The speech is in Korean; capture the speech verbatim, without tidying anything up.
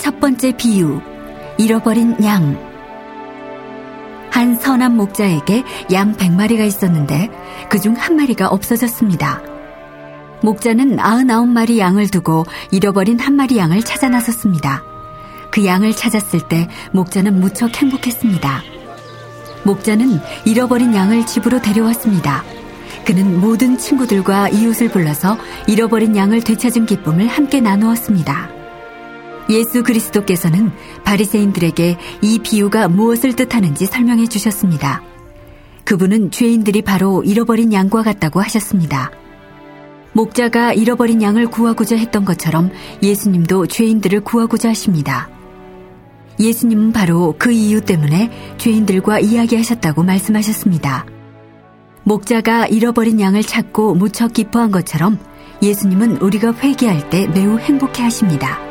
첫 번째 비유, 잃어버린 양. 한 선한 목자에게 양 백 마리가 있었는데 그중 한 마리가 없어졌습니다. 목자는 아흔아홉 마리 양을 두고 잃어버린 한 마리 양을 찾아 나섰습니다. 그 양을 찾았을 때 목자는 무척 행복했습니다. 목자는 잃어버린 양을 집으로 데려왔습니다. 그는 모든 친구들과 이웃을 불러서 잃어버린 양을 되찾은 기쁨을 함께 나누었습니다. 예수 그리스도께서는 바리새인들에게 이 비유가 무엇을 뜻하는지 설명해 주셨습니다. 그분은 죄인들이 바로 잃어버린 양과 같다고 하셨습니다. 목자가 잃어버린 양을 구하고자 했던 것처럼 예수님도 죄인들을 구하고자 하십니다. 예수님은 바로 그 이유 때문에 죄인들과 이야기하셨다고 말씀하셨습니다. 목자가 잃어버린 양을 찾고 무척 기뻐한 것처럼 예수님은 우리가 회개할 때 매우 행복해 하십니다.